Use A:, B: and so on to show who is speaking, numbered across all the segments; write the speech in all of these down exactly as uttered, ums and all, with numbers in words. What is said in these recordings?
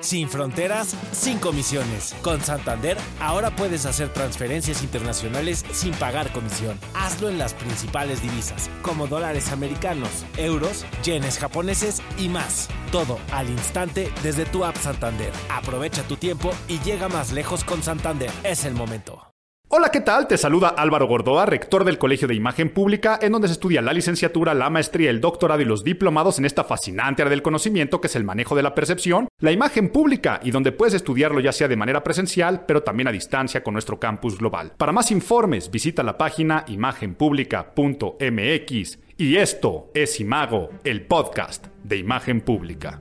A: Sin fronteras, sin comisiones. Con Santander, ahora puedes hacer transferencias internacionales sin pagar comisión. Hazlo en las principales divisas, como dólares americanos, euros, yenes japoneses y más. Todo al instante desde tu app Santander. Aprovecha tu tiempo y llega más lejos con Santander. Es el momento.
B: Hola, ¿qué tal? Te saluda Álvaro Gordoa, rector del Colegio de Imagen Pública, en donde se estudia la licenciatura, la maestría, el doctorado y los diplomados en esta fascinante área del conocimiento que es el manejo de la percepción, la imagen pública, y donde puedes estudiarlo ya sea de manera presencial, pero también a distancia con nuestro campus global. Para más informes, visita la página imagen pública punto m x. Y esto es Imago, el podcast de Imagen Pública.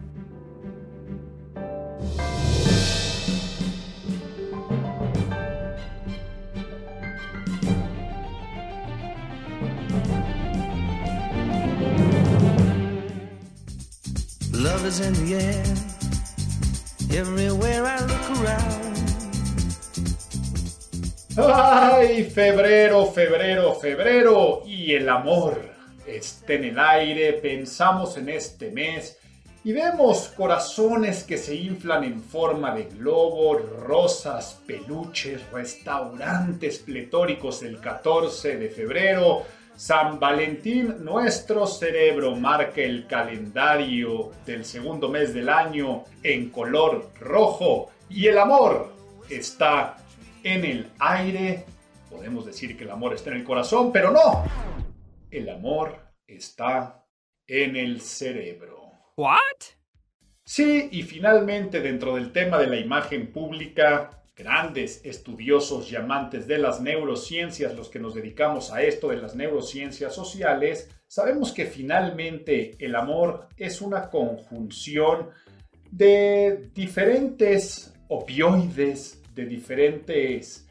C: Love is in the air, everywhere I look around.
B: ¡Ay, febrero, febrero, febrero! Y el amor está en el aire, pensamos en este mes y vemos corazones que se inflan en forma de globo, rosas, peluches, restaurantes pletóricos el catorce de febrero. San Valentín, nuestro cerebro marca el calendario del segundo mes del año en color rojo y el amor está en el aire. Podemos decir que el amor está en el corazón, pero no. El amor está en el cerebro.
D: ¿What?
B: Sí, y finalmente dentro del tema de la imagen pública, grandes estudiosos y amantes de las neurociencias, los que nos dedicamos a esto de las neurociencias sociales, sabemos que finalmente el amor es una conjunción de diferentes opioides, de diferentes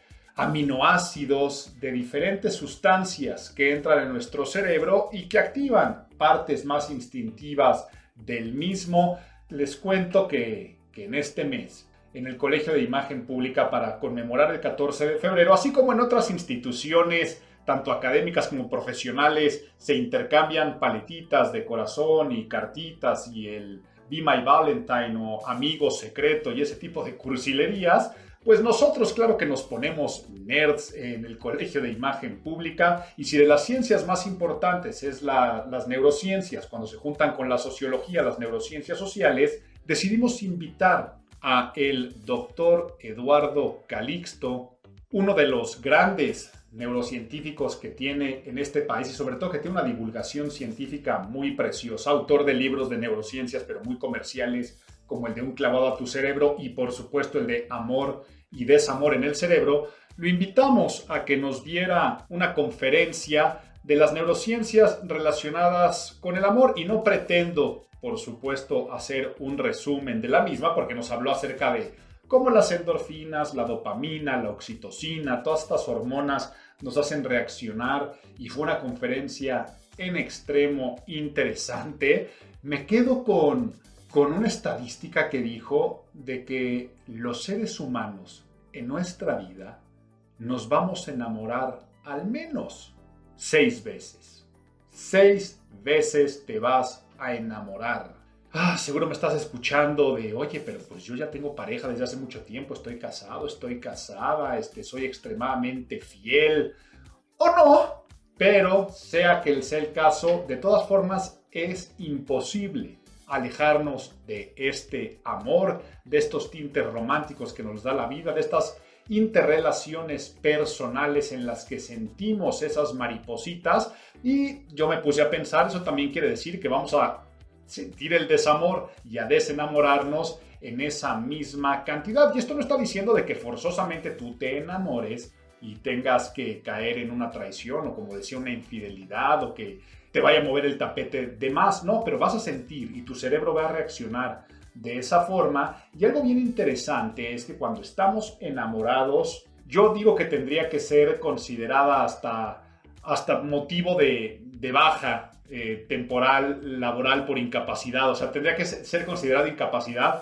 B: aminoácidos, de diferentes sustancias que entran en nuestro cerebro y que activan partes más instintivas del mismo. Les cuento que, que en este mes, en el Colegio de Imagen Pública, para conmemorar el catorce de febrero, así como en otras instituciones, tanto académicas como profesionales, se intercambian paletitas de corazón y cartitas y el Be My Valentine o amigo secreto y ese tipo de cursilerías. Pues nosotros, claro que nos ponemos nerds en el Colegio de Imagen Pública, y si de las ciencias más importantes es la, las neurociencias, cuando se juntan con la sociología, las neurociencias sociales, decidimos invitar a el doctor Eduardo Calixto, uno de los grandes neurocientíficos que tiene en este país y sobre todo que tiene una divulgación científica muy preciosa, autor de libros de neurociencias pero muy comerciales como el de Un clavado a tu cerebro y por supuesto el de Amor y desamor en el cerebro. Lo invitamos a que nos diera una conferencia de las neurociencias relacionadas con el amor, y no pretendo, por supuesto, hacer un resumen de la misma, porque nos habló acerca de cómo las endorfinas, la dopamina, la oxitocina, todas estas hormonas nos hacen reaccionar, y fue una conferencia en extremo interesante. Me quedo con, con una estadística que dijo de que los seres humanos en nuestra vida nos vamos a enamorar al menos seis veces. Seis veces te vas a enamorar. Ah, seguro me estás escuchando de, oye, pero pues yo ya tengo pareja desde hace mucho tiempo, estoy casado, estoy casada, este, soy extremadamente fiel, o no, pero sea que sea el caso, de todas formas es imposible alejarnos de este amor, de estos tintes románticos que nos da la vida, de estas interrelaciones personales en las que sentimos esas maripositas. Y yo me puse a pensar, eso también quiere decir que vamos a sentir el desamor y a desenamorarnos en esa misma cantidad. Y esto no está diciendo de que forzosamente tú te enamores y tengas que caer en una traición o, como decía, una infidelidad, o que te vaya a mover el tapete de más, no, pero vas a sentir y tu cerebro va a reaccionar de esa forma. Y algo bien interesante es que cuando estamos enamorados, yo digo que tendría que ser considerada hasta, hasta motivo de, de baja eh, temporal laboral por incapacidad. O sea, tendría que ser considerada incapacidad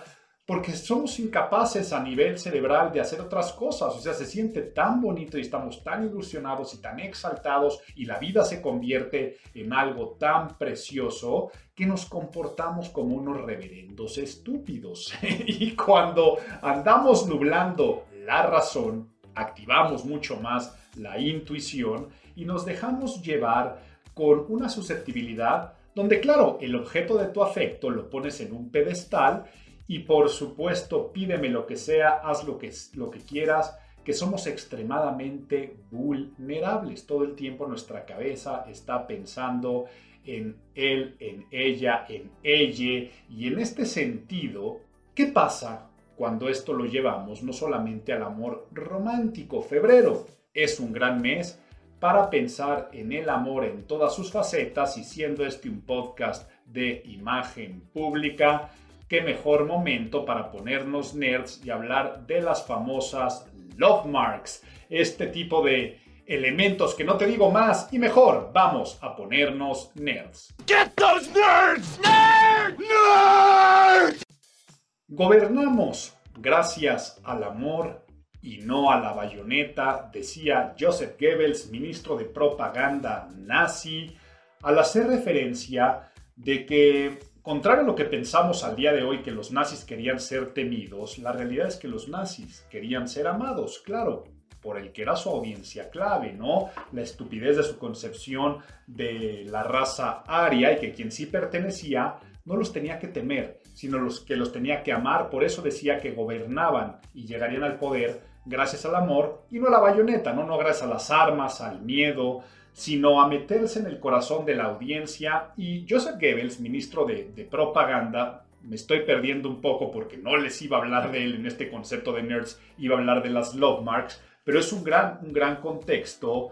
B: porque somos incapaces a nivel cerebral de hacer otras cosas. O sea, se siente tan bonito y estamos tan ilusionados y tan exaltados y la vida se convierte en algo tan precioso que nos comportamos como unos reverendos estúpidos. Y cuando andamos nublando la razón, activamos mucho más la intuición y nos dejamos llevar con una susceptibilidad donde, claro, el objeto de tu afecto lo pones en un pedestal y, por supuesto, pídeme lo que sea, haz lo que, lo que quieras, que somos extremadamente vulnerables. Todo el tiempo nuestra cabeza está pensando en él, en ella, en ella. Y en este sentido, ¿qué pasa cuando esto lo llevamos no solamente al amor romántico? Febrero es un gran mes para pensar en el amor en todas sus facetas, y siendo este un podcast de imagen pública, qué mejor momento para ponernos nerds y hablar de las famosas love marks, este tipo de elementos que no te digo más y mejor, vamos a ponernos nerds.
A: Get those nerds! Nerds! Nerds!
B: Gobernamos gracias al amor y no a la bayoneta, decía Joseph Goebbels, ministro de propaganda nazi, al hacer referencia de que, contrario a lo que pensamos al día de hoy, que los nazis querían ser temidos, la realidad es que los nazis querían ser amados, claro, por el que era su audiencia clave, ¿no? La estupidez de su concepción de la raza aria, y que quien sí pertenecía no los tenía que temer, sino los que los tenía que amar. Por eso decía que gobernaban y llegarían al poder gracias al amor y no a la bayoneta, ¿no? No gracias a las armas, al miedo, sino a meterse en el corazón de la audiencia. Y Joseph Goebbels, ministro de, de propaganda, me estoy perdiendo un poco porque no les iba a hablar de él en este concepto de nerds, iba a hablar de las love marks, pero es un gran, un gran contexto.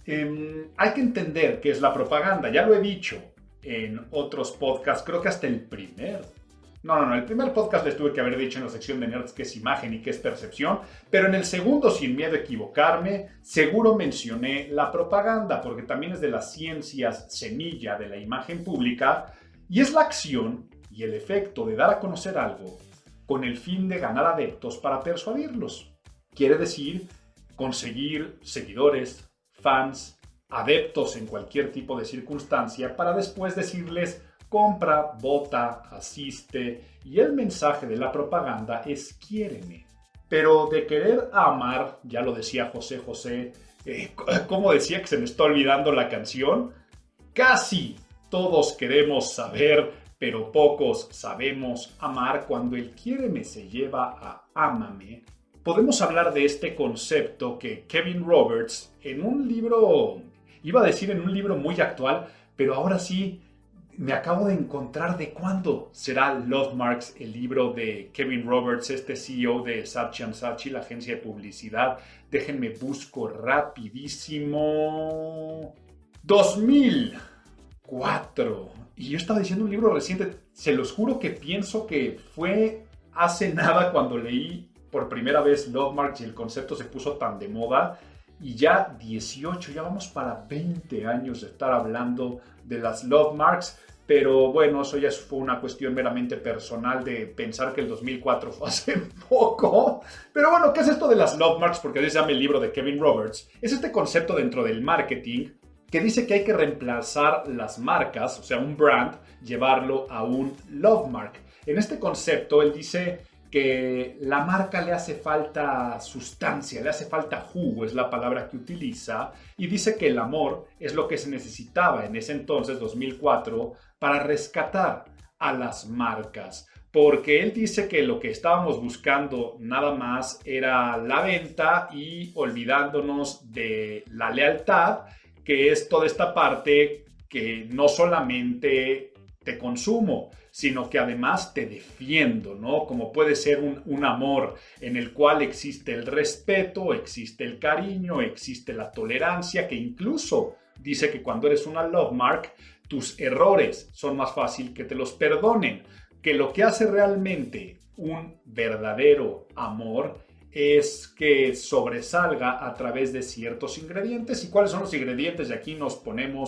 B: Eh, hay que entender qué es la propaganda, ya lo he dicho en otros podcasts, creo que hasta el primer. No, no, no, el primer podcast les tuve que haber dicho en la sección de nerds qué es imagen y qué es percepción, pero en el segundo, sin miedo a equivocarme, seguro mencioné la propaganda, porque también es de las ciencias semilla de la imagen pública, y es la acción y el efecto de dar a conocer algo con el fin de ganar adeptos para persuadirlos. Quiere decir conseguir seguidores, fans, adeptos en cualquier tipo de circunstancia para después decirles: compra, vota, asiste. Y el mensaje de la propaganda es: quiéreme. Pero de querer a amar, ya lo decía José José, eh, ¿cómo decía que se me está olvidando la canción? Casi todos queremos saber, pero pocos sabemos amar. Cuando el quiéreme se lleva a ámame, podemos hablar de este concepto que Kevin Roberts, en un libro, iba a decir en un libro muy actual, pero ahora sí, me acabo de encontrar de cuándo será Love Marks, el libro de Kevin Roberts, este C E O de Saatchi and Saatchi, la agencia de publicidad. Déjenme busco rapidísimo. dos mil cuatro. Y yo estaba diciendo un libro reciente. Se los juro que pienso que fue hace nada cuando leí por primera vez Love Marks y el concepto se puso tan de moda. Y ya dieciocho, ya vamos para veinte años de estar hablando de las Love Marks. Pero bueno, eso ya fue una cuestión meramente personal de pensar que el dos mil cuatro fue hace poco. Pero bueno, ¿qué es esto de las Love Marks? Porque así se llama el libro de Kevin Roberts. Es este concepto dentro del marketing que dice que hay que reemplazar las marcas, o sea, un brand, llevarlo a un Love Mark. En este concepto, él dice que la marca le hace falta sustancia, le hace falta jugo, es la palabra que utiliza, y dice que el amor es lo que se necesitaba en ese entonces, dos mil cuatro, para rescatar a las marcas, porque él dice que lo que estábamos buscando nada más era la venta y olvidándonos de la lealtad, que es toda esta parte que no solamente te consumo, sino que además te defiendo, ¿no? Como puede ser un, un amor en el cual existe el respeto, existe el cariño, existe la tolerancia, que incluso dice que cuando eres una love mark, tus errores son más fácil que te los perdonen, que lo que hace realmente un verdadero amor es que sobresalga a través de ciertos ingredientes. ¿Y cuáles son los ingredientes? Y aquí nos ponemos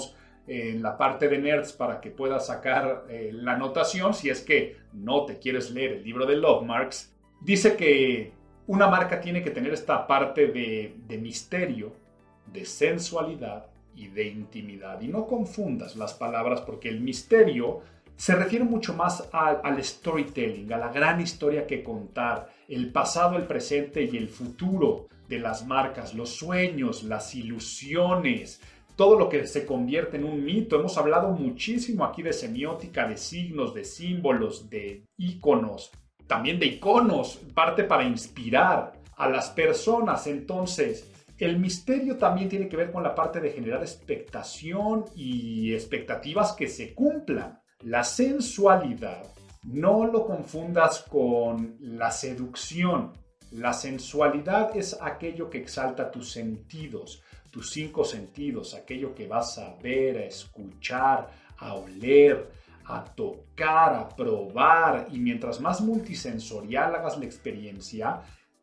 B: en la parte de nerds para que puedas sacar eh, la anotación, si es que no te quieres leer el libro de Lovemarks. Dice que una marca tiene que tener esta parte de, de misterio, de sensualidad y de intimidad. Y no confundas las palabras, porque el misterio se refiere mucho más al, al storytelling, a la gran historia que contar, el pasado, el presente y el futuro de las marcas, los sueños, las ilusiones, todo lo que se convierte en un mito. Hemos hablado muchísimo aquí de semiótica, de signos, de símbolos, de íconos, también de iconos, parte para inspirar a las personas. Entonces, el misterio también tiene que ver con la parte de generar expectación y expectativas que se cumplan. La sensualidad, no lo confundas con la seducción. La sensualidad es aquello que exalta tus sentidos, tus cinco sentidos, aquello que vas a ver, a escuchar, a oler, a tocar, a probar. Y mientras más multisensorial hagas la experiencia,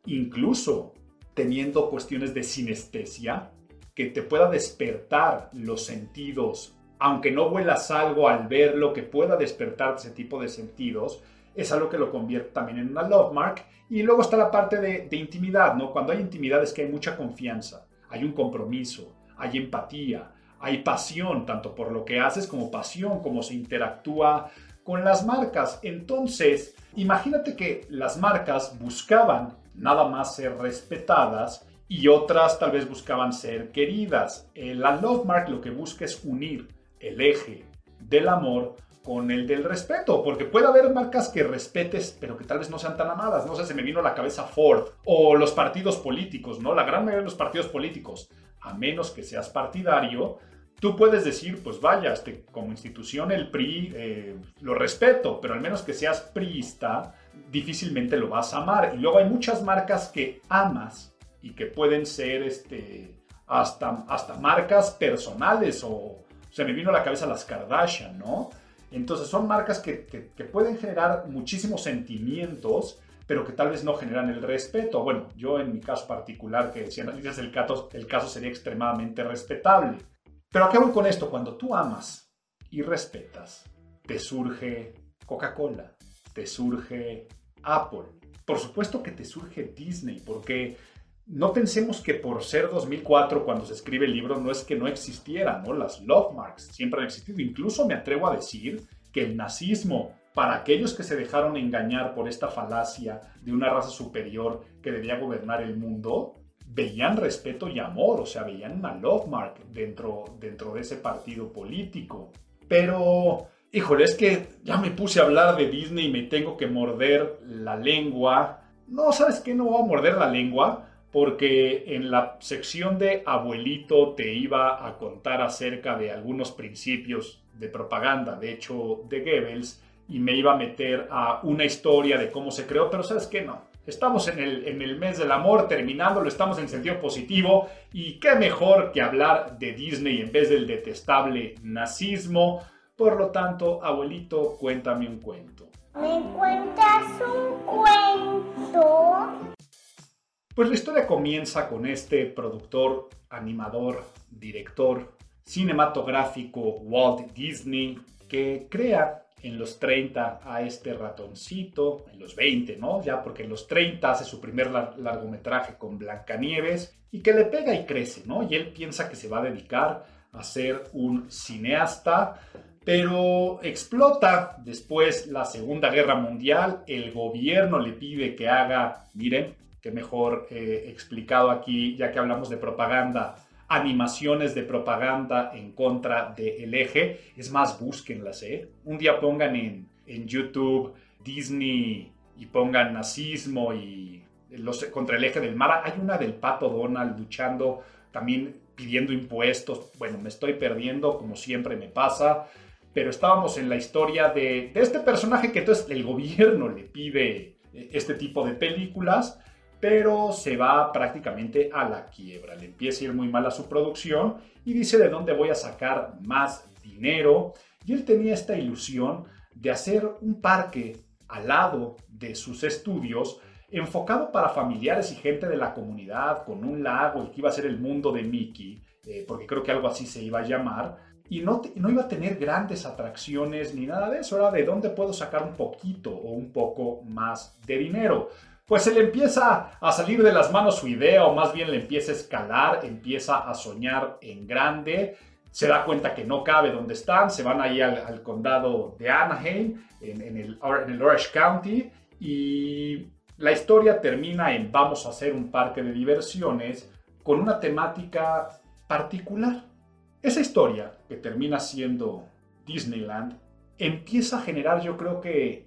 B: incluso teniendo cuestiones de sinestesia, que te pueda despertar los sentidos, aunque no huelas algo al verlo, que pueda despertar ese tipo de sentidos, es algo que lo convierte también en una Lovemark. Y luego está la parte de, de intimidad, ¿no? Cuando hay intimidad es que hay mucha confianza, hay un compromiso, hay empatía, hay pasión, tanto por lo que haces como pasión, como se interactúa con las marcas. Entonces, imagínate que las marcas buscaban nada más ser respetadas y otras tal vez buscaban ser queridas. La Lovemark lo que busca es unir el eje del amor con el del respeto, porque puede haber marcas que respetes, pero que tal vez no sean tan amadas. No sé, se me vino a la cabeza Ford o los partidos políticos, ¿no? La gran mayoría de los partidos políticos, a menos que seas partidario, tú puedes decir, pues vaya, este, como institución el P R I eh, lo respeto, pero al menos que seas priista, difícilmente lo vas a amar. Y luego hay muchas marcas que amas y que pueden ser este, hasta, hasta marcas personales, o se me vino a la cabeza las Kardashian, ¿no? Entonces son marcas que, que, que pueden generar muchísimos sentimientos, pero que tal vez no generan el respeto. Bueno, yo en mi caso particular, que si analizas el caso, el caso sería extremadamente respetable. Pero ¿a qué voy con esto? Cuando tú amas y respetas, te surge Coca-Cola, te surge Apple. Por supuesto que te surge Disney, porque no pensemos que por ser dos mil cuatro cuando se escribe el libro no es que no existieran, ¿no? Las Lovemarks siempre han existido. Incluso me atrevo a decir que el nazismo, para aquellos que se dejaron engañar por esta falacia de una raza superior que debía gobernar el mundo, veían respeto y amor, o sea, veían una Lovemark dentro, dentro de ese partido político. Pero, híjole, es que ya me puse a hablar de Disney y me tengo que morder la lengua. No, ¿sabes qué? No voy a morder la lengua, porque en la sección de Abuelito te iba a contar acerca de algunos principios de propaganda, de hecho, de Goebbels, y me iba a meter a una historia de cómo se creó, pero ¿sabes qué? No. Estamos en el, en el mes del amor, terminándolo, estamos en sentido positivo, y qué mejor que hablar de Disney en vez del detestable nazismo. Por lo tanto, abuelito, cuéntame un cuento.
D: ¿Me cuentas un cuento?
B: Pues la historia comienza con este productor, animador, director cinematográfico Walt Disney, que crea en los treinta a este ratoncito, en los veinte, ¿no? Ya porque en los treinta hace su primer lar- largometraje con Blancanieves y que le pega y crece, ¿no? Y él piensa que se va a dedicar a ser un cineasta, pero explota después la Segunda Guerra Mundial. El gobierno le pide que haga, miren, que mejor eh, explicado aquí, ya que hablamos de propaganda, animaciones de propaganda en contra del eje. Es más, búsquenlas, ¿eh? Un día pongan en, en YouTube Disney y pongan nazismo y los, contra el eje del mar. Hay una del Pato Donald luchando, también pidiendo impuestos. Bueno, me estoy perdiendo, como siempre me pasa, pero estábamos en la historia de, de este personaje que entonces el gobierno le pide este tipo de películas, pero se va prácticamente a la quiebra. Le empieza a ir muy mal a su producción y dice, ¿de dónde voy a sacar más dinero? Y él tenía esta ilusión de hacer un parque al lado de sus estudios, enfocado para familiares y gente de la comunidad, con un lago, y que iba a ser el mundo de Mickey, eh, porque creo que algo así se iba a llamar. y no, te, no iba a tener grandes atracciones ni nada de eso, era de dónde puedo sacar un poquito o un poco más de dinero. Pues se le empieza a salir de las manos su idea, o más bien le empieza a escalar, empieza a soñar en grande, se da cuenta que no cabe donde están, se van ahí al, al condado de Anaheim, en, en, el, en el Orange County, y la historia termina en vamos a hacer un parque de diversiones con una temática particular. Esa historia, que termina siendo Disneyland, empieza a generar, yo creo que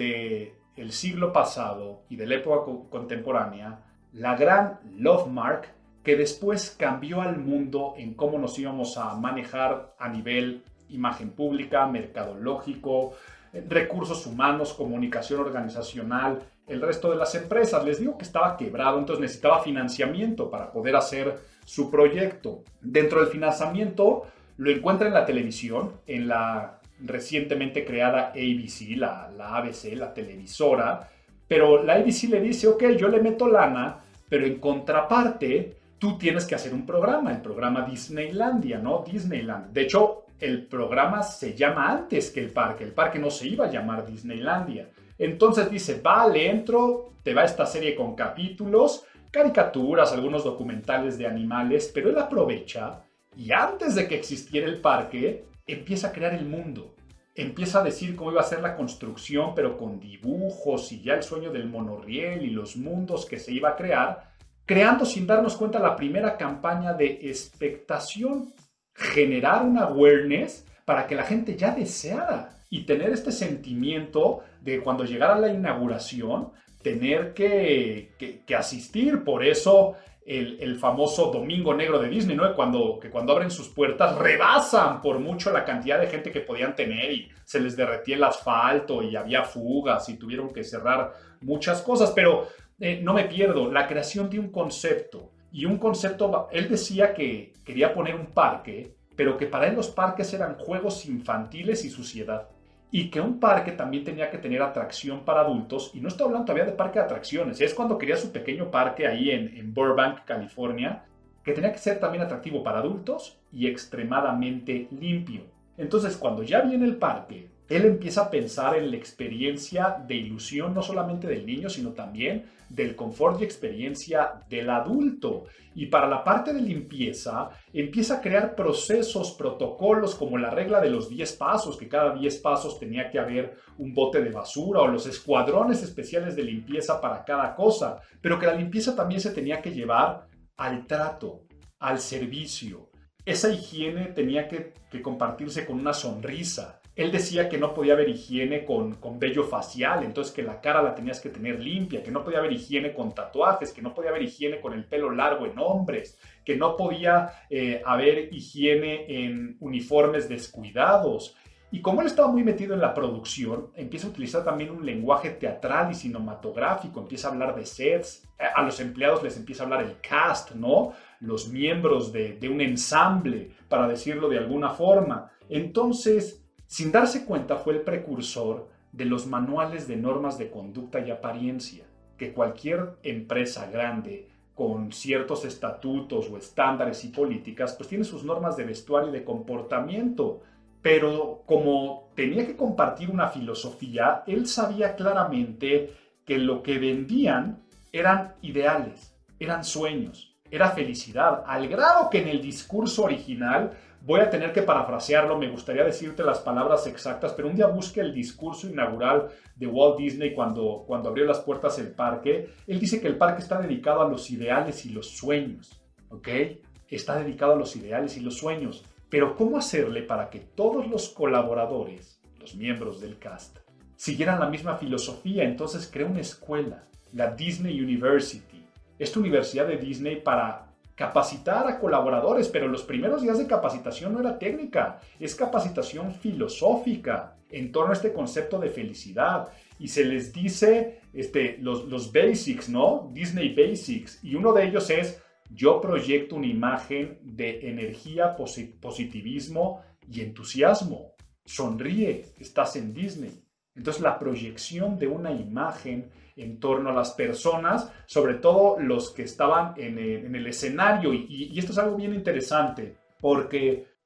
B: de el siglo pasado y de la época co- contemporánea, la gran love mark que después cambió al mundo en cómo nos íbamos a manejar a nivel imagen pública, mercadológico, recursos humanos, comunicación organizacional, el resto de las empresas. Les digo que estaba quebrado, entonces necesitaba financiamiento para poder hacer su proyecto. Dentro del financiamiento lo encuentra en la televisión, en la recientemente creada A B C, la, la A B C, la televisora, pero la A B C le dice, ok, yo le meto lana, pero en contraparte tú tienes que hacer un programa, el programa Disneylandia, ¿no? Disneyland. De hecho, el programa se llama antes que el parque, el parque no se iba a llamar Disneylandia. Entonces dice, vale, entro, te va esta serie con capítulos, caricaturas, algunos documentales de animales, pero él aprovecha y antes de que existiera el parque, empieza a crear el mundo. Empieza a decir cómo iba a ser la construcción, pero con dibujos y ya el sueño del monorriel y los mundos que se iba a crear, creando sin darnos cuenta la primera campaña de expectación, generar una awareness para que la gente ya deseara y tener este sentimiento de cuando llegara la inauguración, tener que, que, que asistir. Por eso El, el famoso Domingo Negro de Disney, ¿no? Cuando, que cuando abren sus puertas rebasan por mucho la cantidad de gente que podían tener y se les derretía el asfalto y había fugas y tuvieron que cerrar muchas cosas, pero eh, no me pierdo, la creación de un concepto y un concepto, él decía que quería poner un parque, pero que para él los parques eran juegos infantiles y suciedad. Y que un parque también tenía que tener atracción para adultos. Y no estoy hablando todavía de parque de atracciones. Es cuando quería su pequeño parque ahí en, en Burbank, California, que tenía que ser también atractivo para adultos y extremadamente limpio. Entonces, cuando ya viene el parque, él empieza a pensar en la experiencia de ilusión, no solamente del niño, sino también del confort y experiencia del adulto. Y para la parte de limpieza, empieza a crear procesos, protocolos, como la regla de los diez pasos, que cada diez pasos tenía que haber un bote de basura, o los escuadrones especiales de limpieza para cada cosa, pero que la limpieza también se tenía que llevar al trato, al servicio. Esa higiene tenía que, que compartirse con una sonrisa. Él decía que no podía haber higiene con, con vello facial, entonces que la cara la tenías que tener limpia, que no podía haber higiene con tatuajes, que no podía haber higiene con el pelo largo en hombres, que no podía eh, haber higiene en uniformes descuidados. Y como él estaba muy metido en la producción, empieza a utilizar también un lenguaje teatral y cinematográfico, empieza a hablar de sets, a los empleados les empieza a hablar el cast, ¿no? Los miembros de, de un ensamble, para decirlo de alguna forma. Entonces, sin darse cuenta, fue el precursor de los manuales de normas de conducta y apariencia, que cualquier empresa grande con ciertos estatutos o estándares y políticas, pues tiene sus normas de vestuario y de comportamiento. Pero como tenía que compartir una filosofía, él sabía claramente que lo que vendían eran ideales, eran sueños, era felicidad, al grado que en el discurso original, voy a tener que parafrasearlo, me gustaría decirte las palabras exactas, pero un día busque el discurso inaugural de Walt Disney cuando, cuando abrió las puertas del parque. Él dice que el parque está dedicado a los ideales y los sueños, ¿ok? Está dedicado a los ideales y los sueños. Pero ¿cómo hacerle para que todos los colaboradores, los miembros del cast, siguieran la misma filosofía? Entonces creó una escuela, la Disney University. Esta universidad de Disney para capacitar a colaboradores, pero los primeros días de capacitación no era técnica, es capacitación filosófica en torno a este concepto de felicidad. Y se les dice este, los, los basics, ¿no? Disney Basics. Y uno de ellos es: yo proyecto una imagen de energía, positivismo y entusiasmo. Sonríe, estás en Disney. Entonces, la proyección de una imagen en torno a las personas, sobre todo los que estaban en el, en el escenario. Y, y esto es algo bien interesante, porque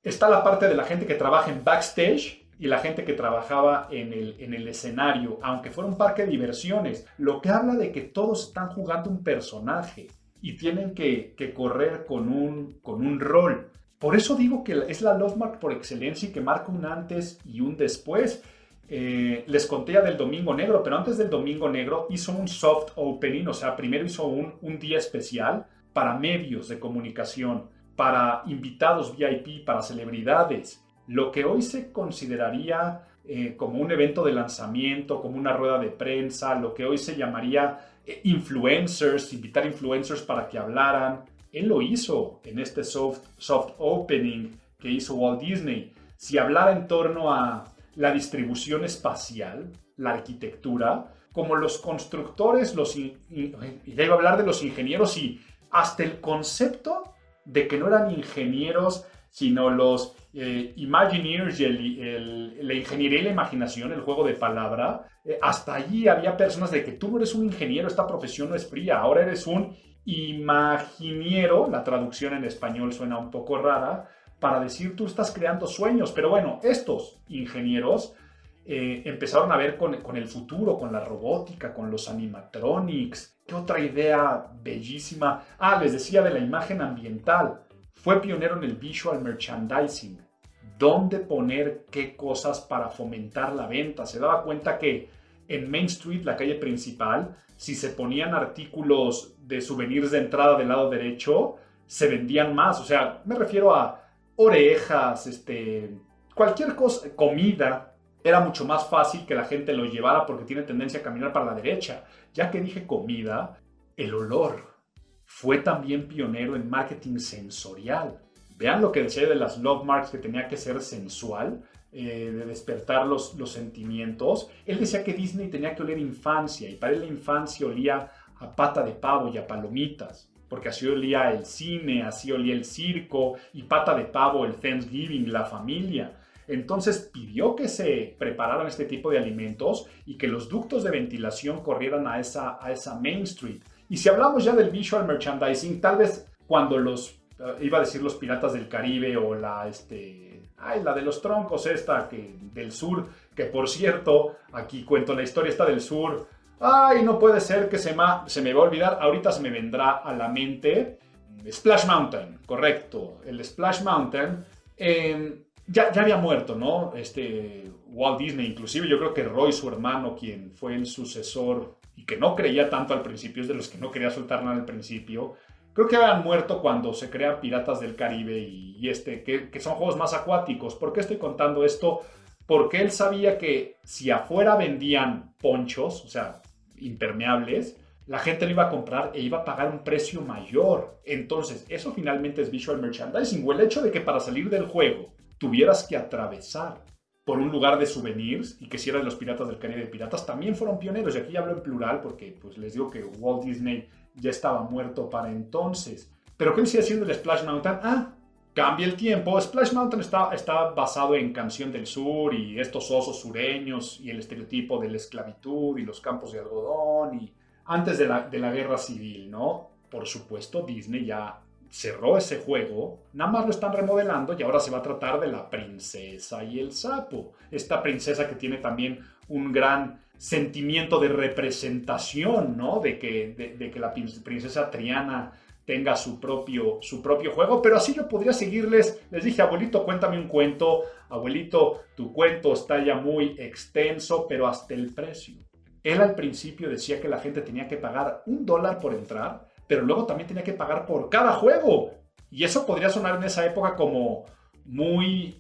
B: está la parte de la gente que trabaja en backstage y la gente que trabajaba en el, en el escenario, aunque fuera un parque de diversiones, lo que habla de que todos están jugando un personaje y tienen que, que correr con un, con un rol. Por eso digo que es la Lovemark por excelencia y que marca un antes y un después. Eh, les conté ya del Domingo Negro, pero antes del Domingo Negro hizo un soft opening, o sea, primero hizo un, un día especial para medios de comunicación, para invitados V I P, para celebridades. Lo que hoy se consideraría eh, como un evento de lanzamiento, como una rueda de prensa, lo que hoy se llamaría eh, influencers, invitar influencers para que hablaran. Él lo hizo en este soft, soft opening que hizo Walt Disney. Si hablara en torno a la distribución espacial, la arquitectura, como los constructores, los y ya iba a hablar de los ingenieros y hasta el concepto de que no eran ingenieros, sino los eh, Imagineers y el, el, la ingeniería y la imaginación, el juego de palabra. Eh, hasta allí había personas de que tú no eres un ingeniero, esta profesión no es fría, ahora eres un imaginiero, la traducción en español suena un poco rara, para decir tú estás creando sueños. Pero bueno, estos ingenieros eh, empezaron a ver con, con el futuro, con la robótica, con los animatronics. ¿Qué otra idea bellísima? Ah, les decía de la imagen ambiental. Fue pionero en el visual merchandising. ¿Dónde poner qué cosas para fomentar la venta? Se daba cuenta que en Main Street, la calle principal, si se ponían artículos de souvenirs de entrada del lado derecho, se vendían más. O sea, me refiero a orejas, este, cualquier cosa, comida. Era mucho más fácil que la gente lo llevara porque tiene tendencia a caminar para la derecha. Ya que dije comida, el olor. Fue también pionero en marketing sensorial. Vean lo que decía de las Lovemarks, que tenía que ser sensual, eh, de despertar los, los sentimientos. Él decía que Disney tenía que oler infancia, y para él la infancia olía a pata de pavo y a palomitas, porque así olía el cine, así olía el circo, y pata de pavo el Thanksgiving, la familia. Entonces pidió que se prepararan este tipo de alimentos y que los ductos de ventilación corrieran a esa, a esa Main Street. Y si hablamos ya del visual merchandising, tal vez cuando los, uh, iba a decir los Piratas del Caribe o la, este, ay, la de los troncos esta que, del sur, que por cierto, aquí cuento la historia esta del sur. Ay, no puede ser que se me, se me va a olvidar, ahorita se me vendrá a la mente. Splash Mountain, correcto, el Splash Mountain. Eh, ya, ya había muerto, ¿no? Este, Walt Disney, inclusive yo creo que Roy, su hermano, quien fue el sucesor y que no creía tanto al principio, es de los que no quería soltar nada al principio. Creo que habían muerto cuando se crean Piratas del Caribe y, y este, que, que son juegos más acuáticos. ¿Por qué estoy contando esto? Porque él sabía que si afuera vendían ponchos, o sea, impermeables, la gente lo iba a comprar e iba a pagar un precio mayor. Entonces, eso finalmente es visual merchandising, o el hecho de que para salir del juego tuvieras que atravesar por un lugar de souvenirs y que si era de los Piratas del Caribe de Piratas, también fueron pioneros. Y aquí ya hablo en plural porque pues, les digo que Walt Disney ya estaba muerto para entonces. ¿Pero qué decía haciendo el Splash Mountain? Ah, cambia el tiempo. Splash Mountain está, está basado en Canción del Sur y estos osos sureños y el estereotipo de la esclavitud y los campos de algodón y antes de la, de la guerra civil, ¿no? Por supuesto, Disney ya cerró ese juego, nada más lo están remodelando y ahora se va a tratar de la princesa y el sapo. Esta princesa que tiene también un gran sentimiento de representación, ¿no? De que, de, de que la princesa Triana tenga su propio, su propio juego, pero así yo podría seguirles. Les dije, abuelito, cuéntame un cuento. Abuelito, tu cuento está ya muy extenso, pero hasta el precio. Él al principio decía que la gente tenía que pagar un dólar por entrar, pero luego también tenía que pagar por cada juego. Y eso podría sonar en esa época como muy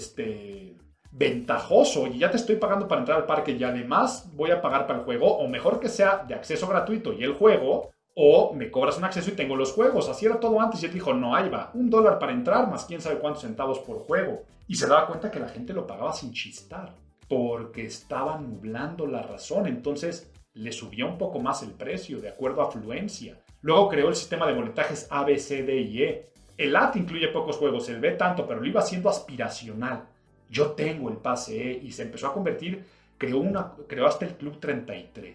B: este, ventajoso. Y ya te estoy pagando para entrar al parque y además voy a pagar para el juego. O mejor que sea de acceso gratuito y el juego, o me cobras un acceso y tengo los juegos. Así era todo antes y él dijo, no, ahí va, un dólar para entrar más quién sabe cuántos centavos por juego. Y se daba cuenta que la gente lo pagaba sin chistar, porque estaba nublando la razón. Entonces le subía un poco más el precio de acuerdo a afluencia. Luego creó el sistema de boletajes A, B, C, D y E. El A te incluye pocos juegos, el B tanto, pero lo iba haciendo aspiracional. Yo tengo el pase E y se empezó a convertir, creó, una, creó hasta el Club treinta y tres.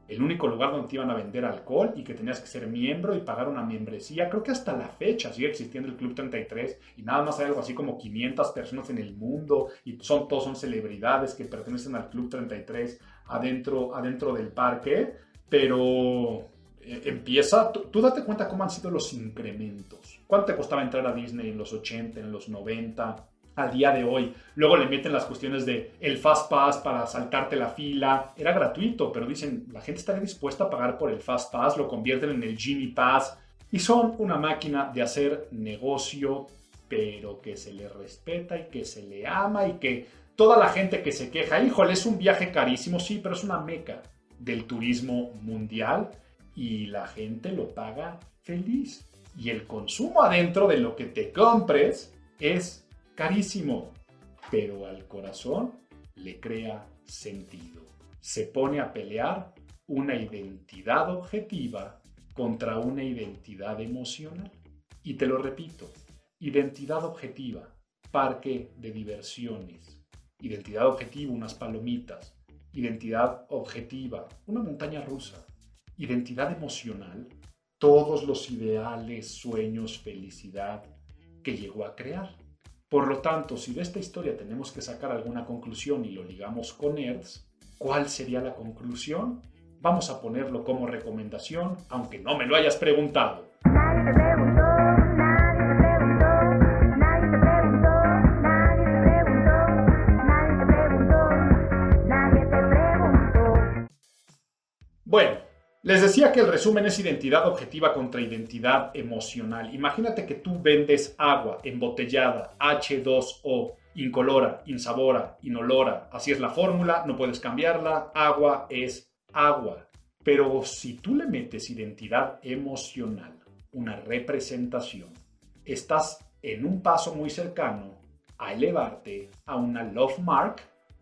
B: el único lugar donde te iban a vender alcohol y que tenías que ser miembro y pagar una membresía. Creo que hasta la fecha sigue existiendo el Club treinta y tres y nada más hay algo así como quinientas personas en el mundo y son, todos son celebridades que pertenecen al Club treinta y tres adentro, adentro del parque, pero eh, empieza, tú, tú date cuenta cómo han sido los incrementos. ¿Cuánto te costaba entrar a Disney en los ochenta, en los noventa? A día de hoy, luego le meten las cuestiones de el Fast Pass para saltarte la fila, era gratuito, pero dicen, la gente estaría dispuesta a pagar por el Fast Pass, lo convierten en el Genie Pass y son una máquina de hacer negocio, pero que se le respeta y que se le ama y que toda la gente que se queja, híjole, es un viaje carísimo, sí, pero es una meca del turismo mundial y la gente lo paga feliz. Y el consumo adentro de lo que te compres es carísimo, pero al corazón le crea sentido. Se pone a pelear una identidad objetiva contra una identidad emocional. Y te lo repito, identidad objetiva, parque de diversiones. Identidad objetiva, unas palomitas. Identidad objetiva, una montaña rusa. Identidad emocional, todos los ideales, sueños, felicidad que llegó a crear. Por lo tanto, si de esta historia tenemos que sacar alguna conclusión y lo ligamos con Nerds, ¿cuál sería la conclusión? Vamos a ponerlo como recomendación, aunque no me lo hayas preguntado.
E: Nadie te preguntó, nadie te preguntó, nadie te preguntó, nadie te preguntó, nadie te preguntó, nadie te preguntó.
B: Bueno, les decía que el resumen es identidad objetiva contra identidad emocional. Imagínate que tú vendes agua embotellada, H dos O, incolora, insabora, inolora. Así es la fórmula, no puedes cambiarla. Agua es agua. Pero si tú le metes identidad emocional, una representación, estás en un paso muy cercano a elevarte a una love mark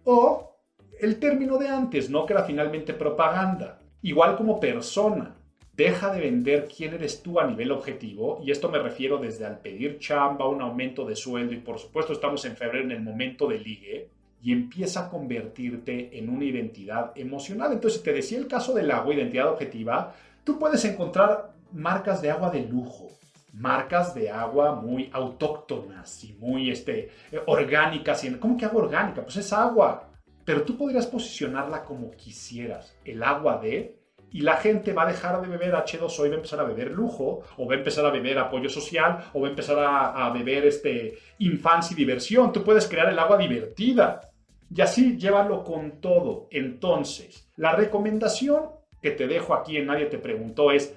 B: o el término de antes, ¿no? Que era finalmente propaganda. Igual como persona, deja de vender quién eres tú a nivel objetivo, y esto me refiero desde al pedir chamba, un aumento de sueldo, y por supuesto estamos en febrero en el momento de ligue, y empieza a convertirte en una identidad emocional. Entonces, si te decía el caso del agua, identidad objetiva, tú puedes encontrar marcas de agua de lujo, marcas de agua muy autóctonas y muy este, orgánicas. ¿Cómo que agua orgánica? Pues es agua. Pero tú podrías posicionarla como quisieras, el agua de, y la gente va a dejar de beber H dos O y va a empezar a beber lujo, o va a empezar a beber apoyo social, o va a empezar a, a beber este, infancia y diversión. Tú puedes crear el agua divertida, y así llévalo con todo. Entonces, la recomendación que te dejo aquí en Nadie te preguntó es,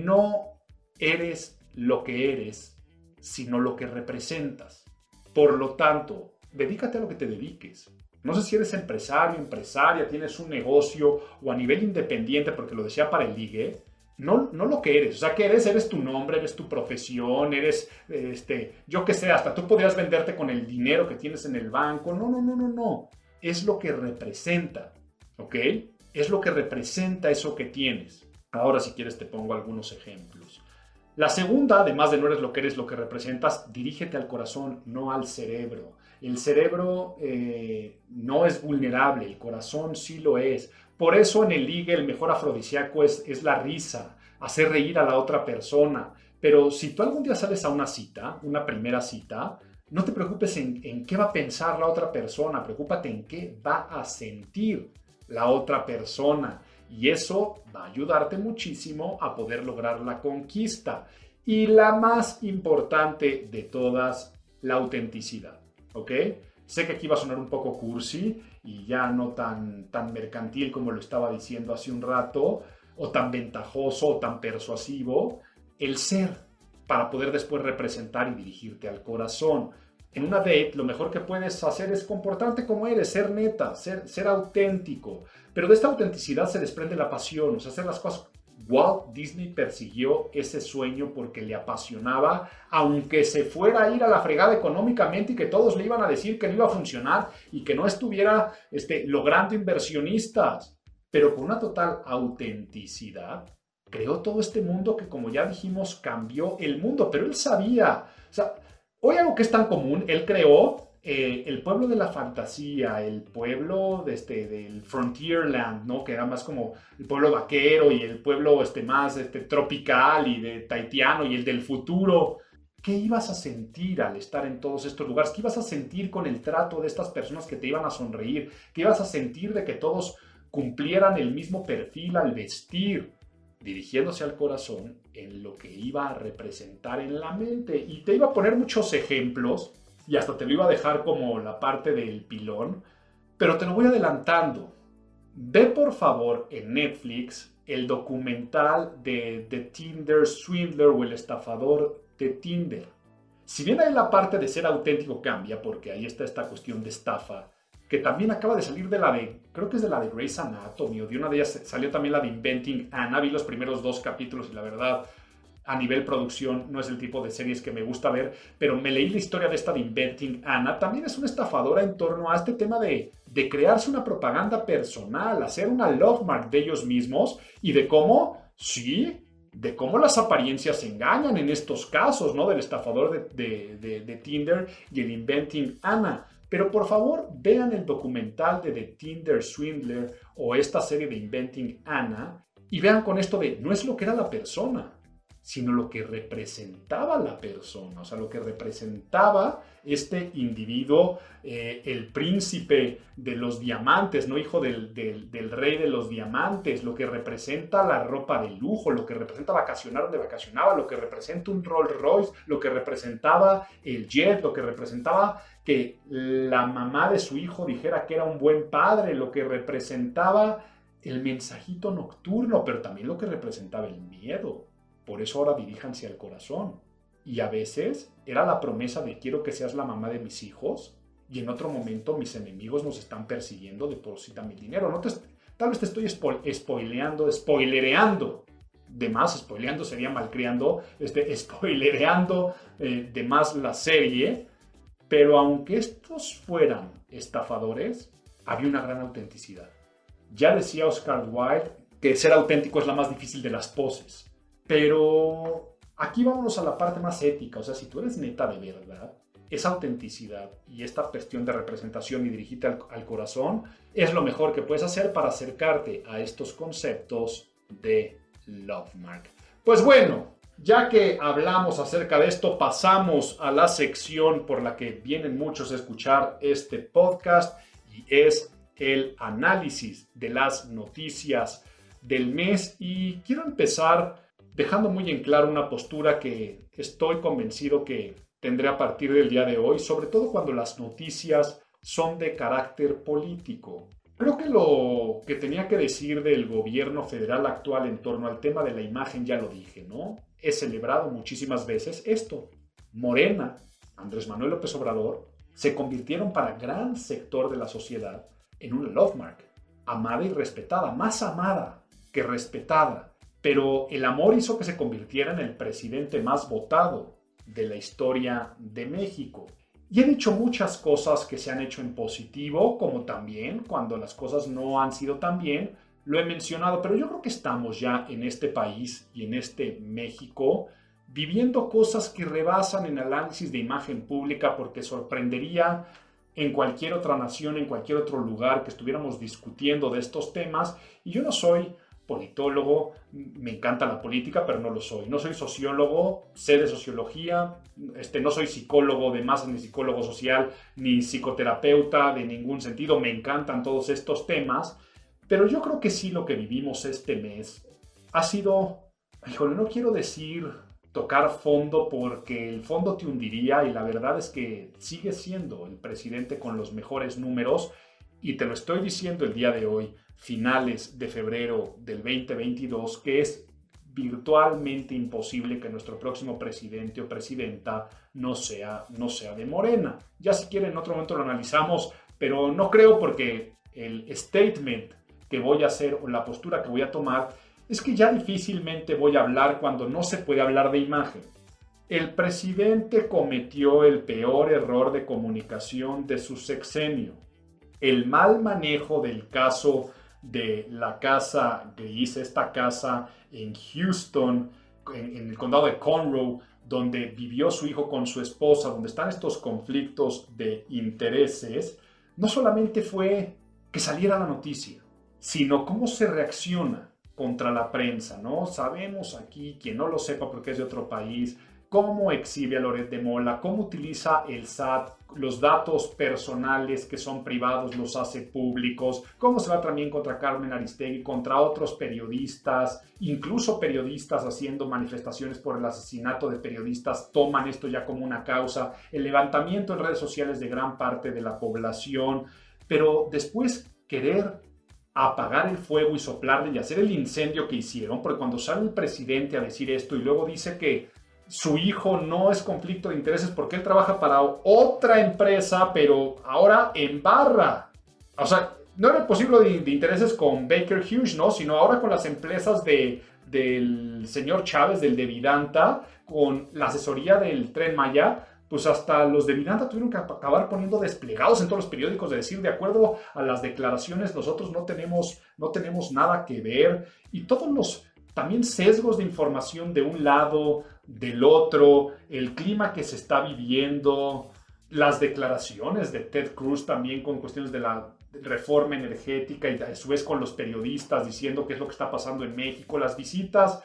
B: no eres lo que eres, sino lo que representas. Por lo tanto, dedícate a lo que te dediques. No sé si eres empresario, empresaria, tienes un negocio o a nivel independiente, porque lo decía para el ligue, no, no lo que eres. O sea, que eres, eres tu nombre, eres tu profesión, eres, este, yo qué sé, hasta tú podrías venderte con el dinero que tienes en el banco. No, no, no, no, no. Es lo que representa, ¿ok? Es lo que representa eso que tienes. Ahora, si quieres, te pongo algunos ejemplos. La segunda, además de no eres lo que eres, lo que representas, dirígete al corazón, no al cerebro. El cerebro eh, no es vulnerable, el corazón sí lo es. Por eso en el ligue el mejor afrodisíaco es, es la risa, hacer reír a la otra persona. Pero si tú algún día sales a una cita, una primera cita, no te preocupes en, en qué va a pensar la otra persona, preocúpate en qué va a sentir la otra persona. Y eso va a ayudarte muchísimo a poder lograr la conquista. Y la más importante de todas, la autenticidad. ¿Ok? Sé que aquí va a sonar un poco cursi y ya no tan, tan mercantil como lo estaba diciendo hace un rato, o tan ventajoso o tan persuasivo. El ser, para poder después representar y dirigirte al corazón. En una date, lo mejor que puedes hacer es comportarte como eres, ser neta, ser, ser auténtico. Pero de esta autenticidad se desprende la pasión, o sea, hacer las cosas. Walt Disney persiguió ese sueño porque le apasionaba, aunque se fuera a ir a la fregada económicamente y que todos le iban a decir que no iba a funcionar y que no estuviera este, logrando inversionistas. Pero con una total autenticidad, creó todo este mundo que, como ya dijimos, cambió el mundo. Pero él sabía, o sea, hoy algo que es tan común, él creó eh, el pueblo de la fantasía, el pueblo de este, del Frontierland, ¿no? Que era más como el pueblo vaquero y el pueblo este, más este, tropical y de tahitiano y el del futuro. ¿Qué ibas a sentir al estar en todos estos lugares? ¿Qué ibas a sentir con el trato de estas personas que te iban a sonreír? ¿Qué ibas a sentir de que todos cumplieran el mismo perfil al vestir? Dirigiéndose al corazón en lo que iba a representar en la mente. Y te iba a poner muchos ejemplos y hasta te lo iba a dejar como la parte del pilón, pero te lo voy adelantando. Ve por favor en Netflix el documental de The Tinder Swindler o el estafador de Tinder. Si bien ahí la parte de ser auténtico cambia, porque ahí está esta cuestión de estafa, que también acaba de salir de la de, creo que es de la de Grey's Anatomy, o de una de ellas salió también la de Inventing Anna. Vi los primeros dos capítulos y la verdad, a nivel producción, no es el tipo de series que me gusta ver, pero me leí la historia de esta de Inventing Anna. También es una estafadora en torno a este tema de, de crearse una propaganda personal, hacer una love mark de ellos mismos y de cómo, sí, de cómo las apariencias engañan en estos casos, ¿no? Del estafador de, de, de, de Tinder y el Inventing Anna. Pero por favor, vean el documental de The Tinder Swindler o esta serie de Inventing Anna y vean con esto de no es lo que era la persona, sino lo que representaba la persona, o sea, lo que representaba este individuo, eh, el príncipe de los diamantes, ¿no? Hijo del, del, del rey de los diamantes, lo que representa la ropa de lujo, lo que representa vacacionar donde vacacionaba, lo que representa un Rolls Royce, lo que representaba el jet, lo que representaba que la mamá de su hijo dijera que era un buen padre, lo que representaba el mensajito nocturno, pero también lo que representaba el miedo. Por eso ahora diríjanse al corazón. Y a veces era la promesa de quiero que seas la mamá de mis hijos y en otro momento mis enemigos nos están persiguiendo, deposítame el dinero. No te, tal vez te estoy spo spoileando, spoilereando. De más, spoileando sería malcriando, este, spoilereando eh, de más la serie. Pero aunque estos fueran estafadores, había una gran autenticidad. Ya decía Oscar Wilde que ser auténtico es la más difícil de las poses. Pero aquí vámonos a la parte más ética, o sea, si tú eres neta de verdad, esa autenticidad y esta cuestión de representación y dirigirte al, al corazón es lo mejor que puedes hacer para acercarte a estos conceptos de Love Mark. Pues bueno, ya que hablamos acerca de esto, pasamos a la sección por la que vienen muchos a escuchar este podcast y es el análisis de las noticias del mes. Y quiero empezar dejando muy en claro una postura que estoy convencido que tendré a partir del día de hoy, sobre todo cuando las noticias son de carácter político. Creo que lo que tenía que decir del gobierno federal actual en torno al tema de la imagen ya lo dije, ¿no? He celebrado muchísimas veces esto. Morena, Andrés Manuel López Obrador, se convirtieron para gran sector de la sociedad en una love mark, amada y respetada, más amada que respetada. Pero el amor hizo que se convirtiera en el presidente más votado de la historia de México. Y he dicho muchas cosas que se han hecho en positivo, como también cuando las cosas no han sido tan bien, lo he mencionado, pero yo creo que estamos ya en este país y en este México viviendo cosas que rebasan en análisis de imagen pública, porque sorprendería en cualquier otra nación, en cualquier otro lugar que estuviéramos discutiendo de estos temas. Y yo no soy politólogo, me encanta la política, pero no lo soy. No soy sociólogo, sé de sociología, este, no soy psicólogo de masa, ni psicólogo social, ni psicoterapeuta de ningún sentido. Me encantan todos estos temas, pero yo creo que sí lo que vivimos este mes ha sido, híjole, no quiero decir tocar fondo porque el fondo te hundiría y la verdad es que sigue siendo el presidente con los mejores números y te lo estoy diciendo el día de hoy, finales de febrero del veinte veintidós, que es virtualmente imposible que nuestro próximo presidente o presidenta no sea, no sea de Morena. Ya si quieren en otro momento lo analizamos, pero no creo porque el statement que voy a hacer o la postura que voy a tomar es que ya difícilmente voy a hablar cuando no se puede hablar de imagen. El presidente cometió el peor error de comunicación de su sexenio. El mal manejo del caso de la Casa Gris, esta casa en Houston, en, en el condado de Conroe, donde vivió su hijo con su esposa, donde están estos conflictos de intereses, no solamente fue que saliera la noticia, sino cómo se reacciona contra la prensa, ¿no? Sabemos aquí, quien no lo sepa porque es de otro país, cómo exhibe a Loret de Mola, cómo utiliza el S A T, los datos personales que son privados los hace públicos, cómo se va también contra Carmen Aristegui, contra otros periodistas, incluso periodistas haciendo manifestaciones por el asesinato de periodistas, toman esto ya como una causa, el levantamiento en redes sociales de gran parte de la población, pero después querer apagar el fuego y soplarle y hacer el incendio que hicieron, porque cuando sale el presidente a decir esto y luego dice que su hijo no es conflicto de intereses porque él trabaja para otra empresa, pero ahora en barra. O sea, no era posible de, de intereses con Baker Hughes, ¿no? Sino ahora con las empresas de, del señor Chávez, del de Vidanta, con la asesoría del Tren Maya, pues hasta los de Vidanta tuvieron que acabar poniendo desplegados en todos los periódicos de decir, de acuerdo a las declaraciones, nosotros no tenemos, no tenemos nada que ver. Y todos los también sesgos de información de un lado, del otro, el clima que se está viviendo, las declaraciones de Ted Cruz también con cuestiones de la reforma energética y a su vez con los periodistas diciendo qué es lo que está pasando en México, las visitas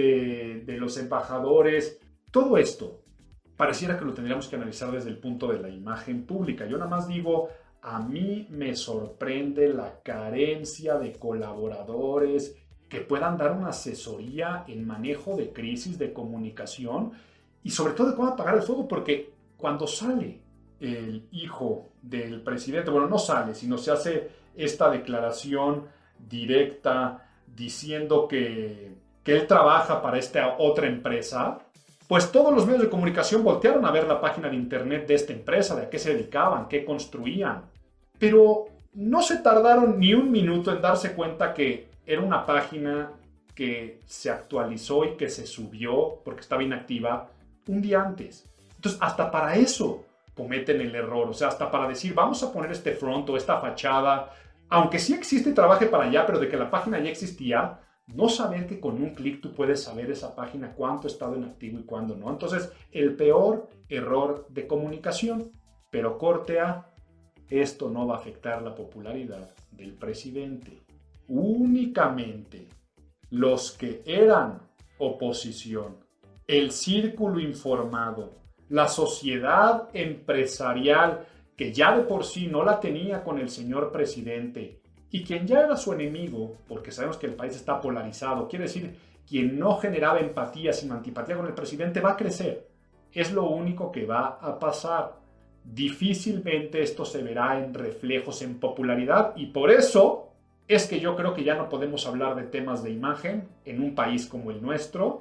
B: de, de los embajadores, todo esto pareciera que lo tendríamos que analizar desde el punto de la imagen pública. Yo nada más digo, a mí me sorprende la carencia de colaboradores que puedan dar una asesoría en manejo de crisis de comunicación y sobre todo de cómo apagar el fuego, porque cuando sale el hijo del presidente, bueno, no sale, sino se hace esta declaración directa diciendo que, que él trabaja para esta otra empresa, pues todos los medios de comunicación voltearon a ver la página de internet de esta empresa, de a qué se dedicaban, qué construían, pero no se tardaron ni un minuto en darse cuenta que era una página que se actualizó y que se subió porque estaba inactiva un día antes. Entonces, hasta para eso cometen el error. O sea, hasta para decir, vamos a poner este front o esta fachada, aunque sí existe y trabaje para allá, pero de que la página ya existía, no saber que con un clic tú puedes saber esa página cuánto ha estado inactivo y cuándo no. Entonces, el peor error de comunicación. Pero corte A, esto no va a afectar la popularidad del presidente. Únicamente los que eran oposición, el círculo informado, la sociedad empresarial que ya de por sí no la tenía con el señor presidente y quien ya era su enemigo, porque sabemos que el país está polarizado, quiere decir, quien no generaba empatía sino antipatía con el presidente va a crecer. Es lo único que va a pasar. Difícilmente esto se verá en reflejos en popularidad y por eso es que yo creo que ya no podemos hablar de temas de imagen en un país como el nuestro,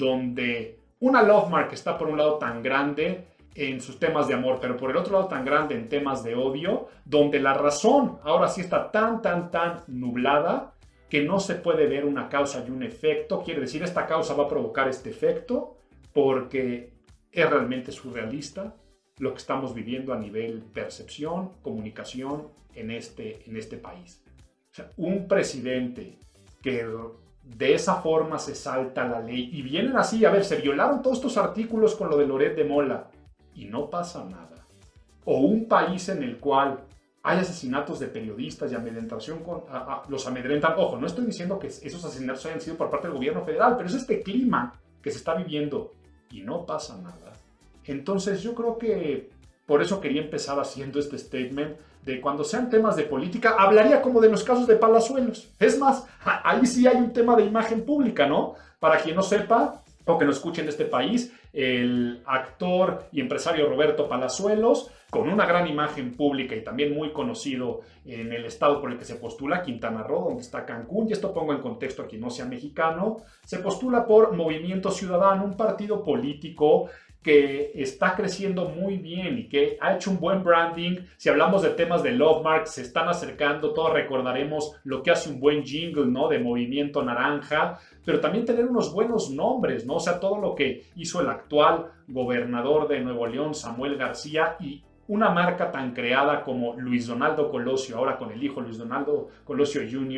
B: donde una love mark está por un lado tan grande en sus temas de amor, pero por el otro lado tan grande en temas de odio, donde la razón ahora sí está tan, tan, tan nublada que no se puede ver una causa y un efecto. Quiere decir, esta causa va a provocar este efecto porque es realmente surrealista lo que estamos viviendo a nivel percepción, comunicación en este, en este país. O sea, un presidente que de esa forma se salta la ley y vienen así, a ver, se violaron todos estos artículos con lo de Loret de Mola y no pasa nada. O un país en el cual hay asesinatos de periodistas y amedrentación, con, a, a, los amedrentan. Ojo, no estoy diciendo que esos asesinatos hayan sido por parte del gobierno federal, pero es este clima que se está viviendo y no pasa nada. Entonces yo creo que por eso quería empezar haciendo este statement de cuando sean temas de política, hablaría como de los casos de Palazuelos. Es más, ahí sí hay un tema de imagen pública, ¿no? Para quien no sepa o que no escuche en este país, el actor y empresario Roberto Palazuelos, con una gran imagen pública y también muy conocido en el estado por el que se postula, Quintana Roo, donde está Cancún, y esto pongo en contexto a quien no sea mexicano, se postula por Movimiento Ciudadano, un partido político que está creciendo muy bien y que ha hecho un buen branding. Si hablamos de temas de Love Mark, se están acercando, todos recordaremos lo que hace un buen jingle, ¿no? De Movimiento Naranja, pero también tener unos buenos nombres, ¿no? O sea, todo lo que hizo el actual gobernador de Nuevo León, Samuel García, y una marca tan creada como Luis Donaldo Colosio, ahora con el hijo Luis Donaldo Colosio junior,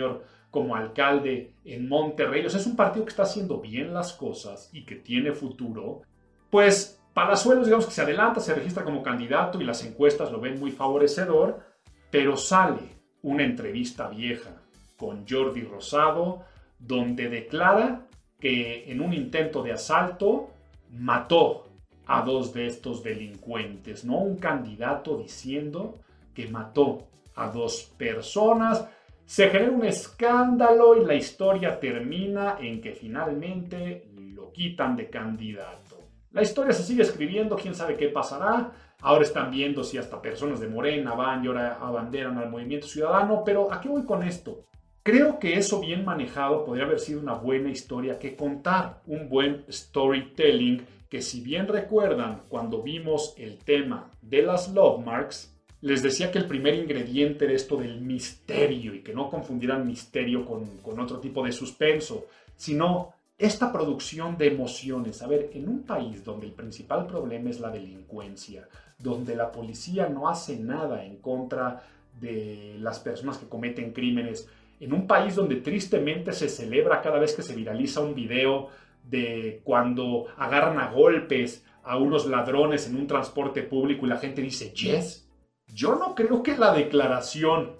B: como alcalde en Monterrey. O sea, es un partido que está haciendo bien las cosas y que tiene futuro. Pues Palazuelos, digamos que se adelanta, se registra como candidato y las encuestas lo ven muy favorecedor, pero sale una entrevista vieja con Jordi Rosado, donde declara que en un intento de asalto mató a dos de estos delincuentes, ¿no? Un candidato diciendo que mató a dos personas. Se genera un escándalo y la historia termina en que finalmente lo quitan de candidato. La historia se sigue escribiendo, quién sabe qué pasará. Ahora están viendo si hasta personas de Morena van y ahora abanderan al Movimiento Ciudadano. Pero ¿a qué voy con esto? Creo que eso bien manejado podría haber sido una buena historia que contar, un buen storytelling que, si bien recuerdan cuando vimos el tema de las Love Marks, les decía que el primer ingrediente era esto del misterio y que no confundieran misterio con, con otro tipo de suspenso, sino esta producción de emociones. A ver, en un país donde el principal problema es la delincuencia, donde la policía no hace nada en contra de las personas que cometen crímenes, en un país donde tristemente se celebra cada vez que se viraliza un video de cuando agarran a golpes a unos ladrones en un transporte público y la gente dice yes, yo no creo que la declaración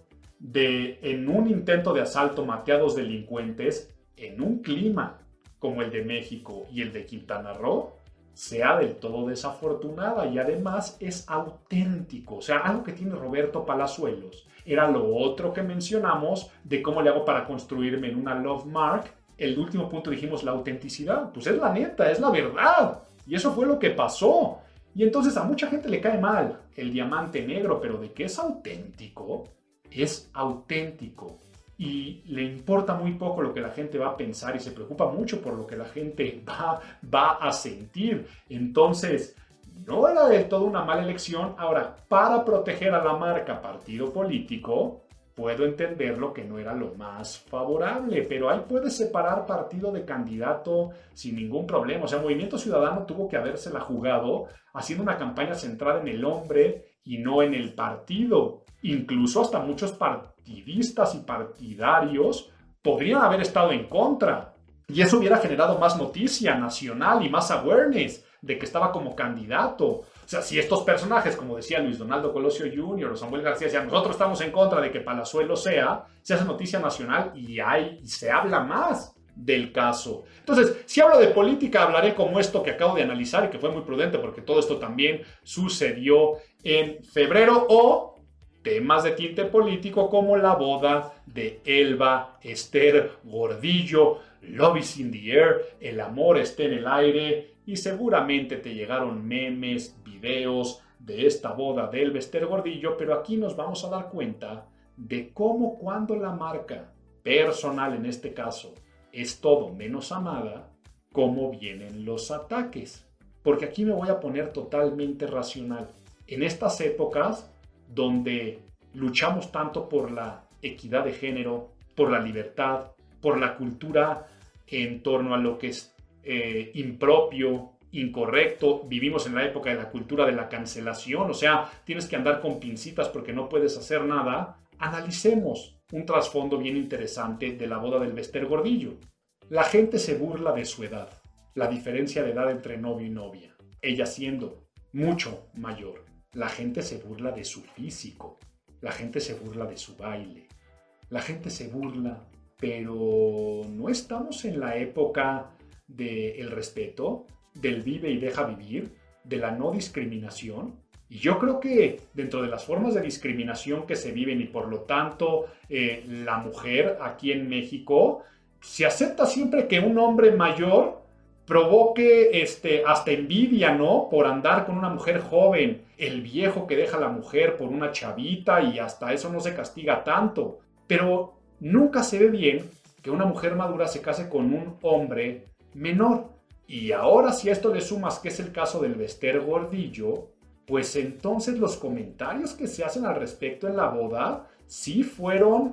B: de en un intento de asalto maté a dos delincuentes en un clima como el de México y el de Quintana Roo sea del todo desafortunada, y además es auténtico. O sea, algo que tiene Roberto Palazuelos era lo otro que mencionamos de cómo le hago para construirme en una Love Mark. El último punto dijimos la autenticidad. Pues es la neta, es la verdad. Y eso fue lo que pasó. Y entonces a mucha gente le cae mal el diamante negro, pero de que es auténtico, es auténtico. Y le importa muy poco lo que la gente va a pensar y se preocupa mucho por lo que la gente va, va a sentir. Entonces, no era del todo una mala elección. Ahora, para proteger a la marca partido político, puedo entenderlo que no era lo más favorable, pero ahí puedes separar partido de candidato sin ningún problema. O sea, Movimiento Ciudadano tuvo que habérsela jugado haciendo una campaña centrada en el hombre y no en el partido. Incluso hasta muchos partidistas y partidarios podrían haber estado en contra. Y eso hubiera generado más noticia nacional y más awareness de que estaba como candidato. O sea, si estos personajes, como decía Luis Donaldo Colosio junior o Samuel García, decían, nosotros estamos en contra de que Palazuelos sea, se hace noticia nacional y, hay, y se habla más del caso. Entonces, si hablo de política, hablaré como esto que acabo de analizar y que fue muy prudente porque todo esto también sucedió en febrero, o temas de tinte político como la boda de Elba Ester Gordillo, Love is in the air, el amor está en el aire, y seguramente te llegaron memes, videos de esta boda de Elba Ester Gordillo, pero aquí nos vamos a dar cuenta de cómo cuando la marca personal, en este caso, es todo menos amada, cómo vienen los ataques. Porque aquí me voy a poner totalmente racional. En estas épocas donde luchamos tanto por la equidad de género, por la libertad, por la cultura en torno a lo que es eh, impropio, incorrecto, vivimos en la época de la cultura de la cancelación, o sea, tienes que andar con pincitas porque no puedes hacer nada. Analicemos un trasfondo bien interesante de la boda del Ester Gordillo. La gente se burla de su edad, la diferencia de edad entre novio y novia, ella siendo mucho mayor. La gente se burla de su físico, la gente se burla de su baile, la gente se burla, pero no estamos en la época del respeto, del vive y deja vivir, de la no discriminación. Y yo creo que dentro de las formas de discriminación que se viven y por lo tanto eh, la mujer aquí en México, se acepta siempre que un hombre mayor provoque este, hasta envidia, ¿no? Por andar con una mujer joven, el viejo que deja a la mujer por una chavita y hasta eso no se castiga tanto. Pero nunca se ve bien que una mujer madura se case con un hombre menor. Y ahora si a esto le sumas que es el caso del Ester Gordillo, pues entonces los comentarios que se hacen al respecto en la boda sí fueron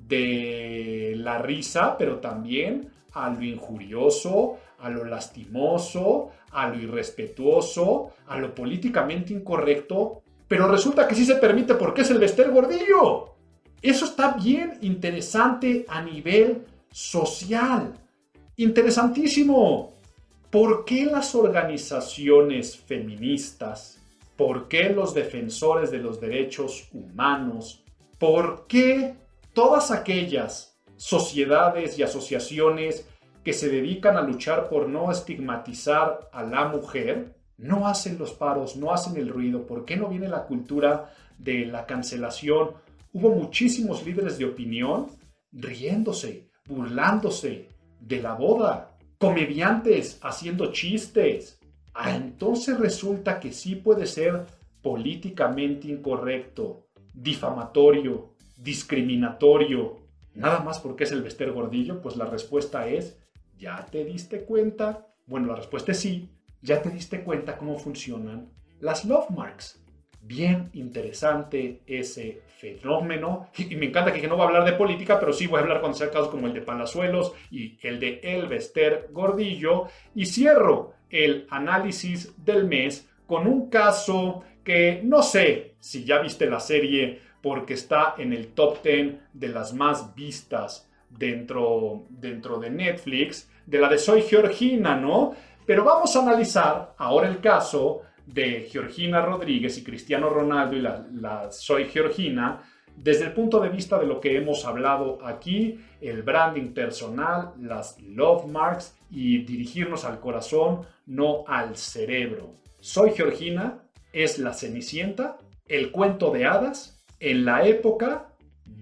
B: de la risa, pero también a lo injurioso, a lo lastimoso, a lo irrespetuoso, a lo políticamente incorrecto, pero resulta que sí se permite porque es el Ester Gordillo. Eso está bien interesante a nivel social. Interesantísimo. ¿Por qué las organizaciones feministas? ¿Por qué los defensores de los derechos humanos? ¿Por qué todas aquellas sociedades y asociaciones que se dedican a luchar por no estigmatizar a la mujer no hacen los paros, no hacen el ruido? ¿Por qué no viene la cultura de la cancelación? Hubo muchísimos líderes de opinión riéndose, burlándose de la boda, comediantes haciendo chistes. Ah, entonces resulta que sí puede ser políticamente incorrecto, difamatorio, discriminatorio, nada más porque es el Bester Gordillo. Pues la respuesta es, ¿ya te diste cuenta? Bueno, la respuesta es sí. ¿Ya te diste cuenta cómo funcionan las love marks? Bien interesante ese fenómeno. Y me encanta que no voy a hablar de política, pero sí voy a hablar cuando sea casos como el de Palazuelos y el de el Bester Gordillo. Y cierro el análisis del mes con un caso que no sé si ya viste la serie porque está en el top diez de las más vistas dentro, dentro de Netflix, de la de Soy Georgina, ¿no? Pero vamos a analizar ahora el caso de Georgina Rodríguez y Cristiano Ronaldo y la, la Soy Georgina desde el punto de vista de lo que hemos hablado aquí, el branding personal, las love marks y dirigirnos al corazón, no al cerebro. Soy Georgina es la Cenicienta, el cuento de hadas en la época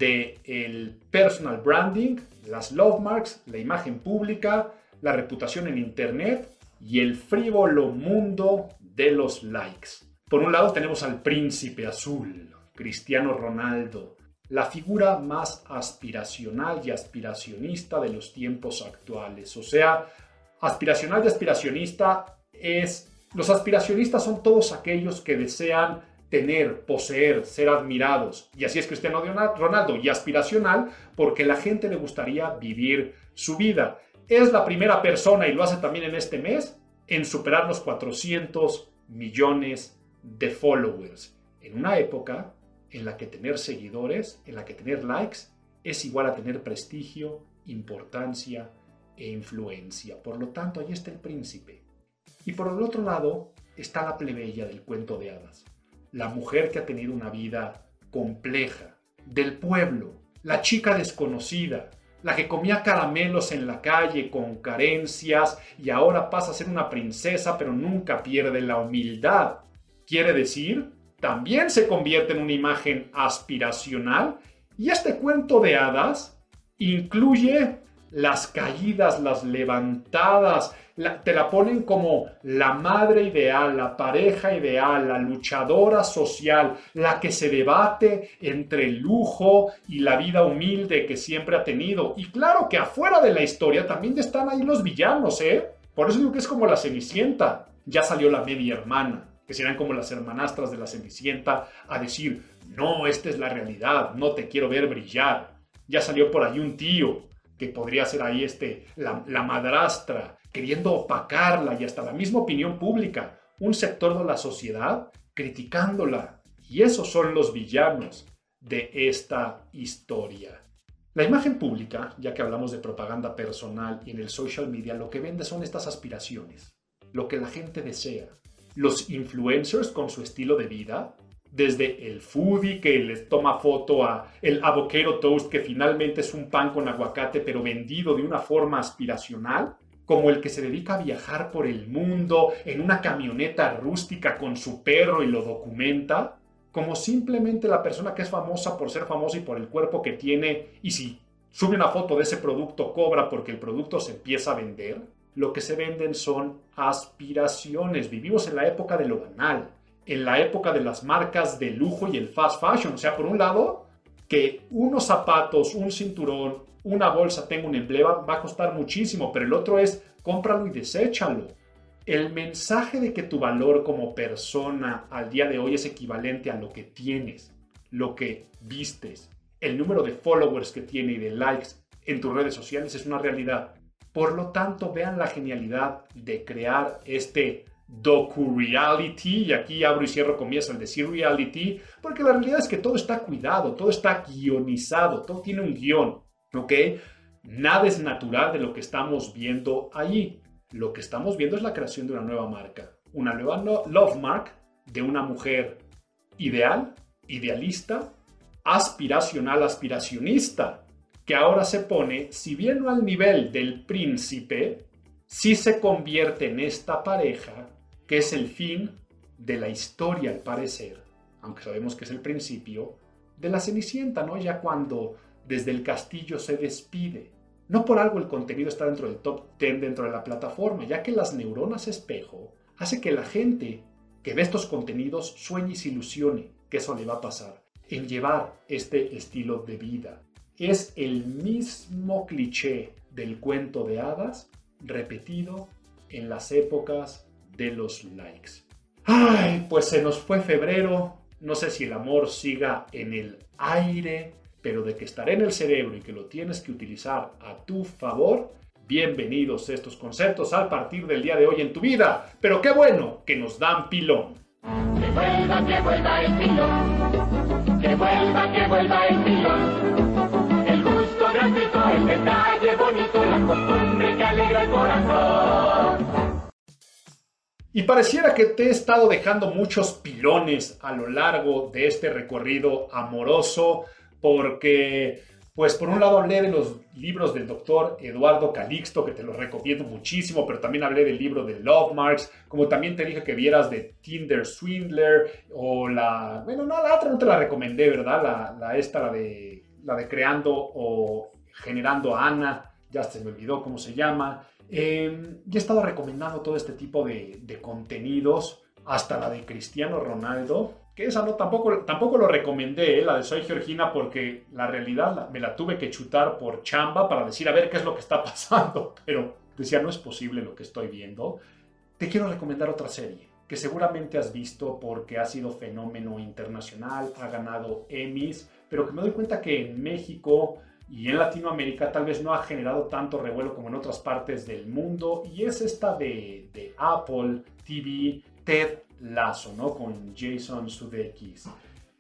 B: del personal branding, las love marks, la imagen pública, la reputación en internet y el frívolo mundo de los likes. Por un lado tenemos al príncipe azul, Cristiano Ronaldo, la figura más aspiracional y aspiracionista de los tiempos actuales. O sea, aspiracional y aspiracionista es... Los aspiracionistas son todos aquellos que desean tener, poseer, ser admirados. Y así es Cristiano Ronaldo. Y aspiracional porque la gente le gustaría vivir su vida. Es la primera persona, y lo hace también en este mes, en superar los cuatrocientos millones de followers. En una época en la que tener seguidores, en la que tener likes, es igual a tener prestigio, importancia e influencia. Por lo tanto, ahí está el príncipe. Y por el otro lado está la plebeya del cuento de hadas. La mujer que ha tenido una vida compleja, del pueblo, la chica desconocida, la que comía caramelos en la calle con carencias y ahora pasa a ser una princesa, pero nunca pierde la humildad. Quiere decir, también se convierte en una imagen aspiracional, y este cuento de hadas incluye las caídas, las levantadas. La, te la ponen como la madre ideal, la pareja ideal, la luchadora social, la que se debate entre el lujo y la vida humilde que siempre ha tenido. Y claro que afuera de la historia también están ahí los villanos, ¿eh? Por eso digo que es como la Cenicienta. Ya salió la media hermana, que serán como las hermanastras de la Cenicienta, a decir, no, esta es la realidad, no te quiero ver brillar. Ya salió por ahí un tío, que podría ser ahí este, la, la madrastra, queriendo opacarla, y hasta la misma opinión pública, un sector de la sociedad criticándola. Y esos son los villanos de esta historia. La imagen pública, ya que hablamos de propaganda personal y en el social media, lo que vende son estas aspiraciones, lo que la gente desea. Los influencers con su estilo de vida, desde el foodie que les toma foto a el avocado toast, que finalmente es un pan con aguacate pero vendido de una forma aspiracional, como el que se dedica a viajar por el mundo en una camioneta rústica con su perro y lo documenta, como simplemente la persona que es famosa por ser famosa y por el cuerpo que tiene, y si sube una foto de ese producto cobra porque el producto se empieza a vender. Lo que se venden son aspiraciones. Vivimos en la época de lo banal, en la época de las marcas de lujo y el fast fashion. O sea, por un lado, que unos zapatos, un cinturón, una bolsa tenga un emblema va a costar muchísimo, pero el otro es cómpralo y deséchalo. El mensaje de que tu valor como persona al día de hoy es equivalente a lo que tienes, lo que vistes, el número de followers que tiene y de likes en tus redes sociales es una realidad. Por lo tanto, vean la genialidad de crear este docu-reality, y aquí abro y cierro comillas al decir reality, porque la realidad es que todo está cuidado, todo está guionizado, todo tiene un guión, ¿ok? Nada es natural de lo que estamos viendo allí. Lo que estamos viendo es la creación de una nueva marca, una nueva no- love mark de una mujer ideal, idealista, aspiracional, aspiracionista, que ahora se pone, si bien no al nivel del príncipe, sí se convierte en esta pareja que es el fin de la historia, al parecer, aunque sabemos que es el principio, de la Cenicienta, ¿no? Ya cuando desde el castillo se despide. No por algo el contenido está dentro del top diez dentro de la plataforma, ya que las neuronas espejo hace que la gente que ve estos contenidos sueñe y se ilusione que eso le va a pasar, en llevar este estilo de vida. Es el mismo cliché del cuento de hadas repetido en las épocas de los likes. Ay, pues se nos fue febrero. No sé si el amor siga en el aire, pero de que estará en el cerebro y que lo tienes que utilizar a tu favor, bienvenidos estos conceptos al partir del día de hoy en tu vida. Pero qué bueno que nos dan pilón.
F: Que vuelva, que vuelva el pilón. Que vuelva, que vuelva el pilón. El gusto gratuito, el detalle bonito, la costumbre que alegra el corazón.
B: Y pareciera que te he estado dejando muchos pilones a lo largo de este recorrido amoroso, porque, pues por un lado hablé de los libros del doctor Eduardo Calixto, que te los recomiendo muchísimo, pero también hablé del libro de Love Marks, como también te dije que vieras de Tinder Swindler, o la, bueno, no, la otra no te la recomendé, ¿verdad? La, la esta, la de, la de Creando o Generando a Ana, ya se me olvidó cómo se llama. Eh, y he estado recomendando todo este tipo de, de contenidos, hasta la de Cristiano Ronaldo, que esa no, tampoco, tampoco lo recomendé, eh, la de Soy Georgina, porque la realidad la, me la tuve que chutar por chamba para decir a ver qué es lo que está pasando, pero decía, no es posible lo que estoy viendo. Te quiero recomendar otra serie que seguramente has visto porque ha sido fenómeno internacional, ha ganado Emmys, pero que me doy cuenta que en México y en Latinoamérica tal vez no ha generado tanto revuelo como en otras partes del mundo, y es esta de, de Apple T V, Ted Lasso, ¿no? Con Jason Sudeikis.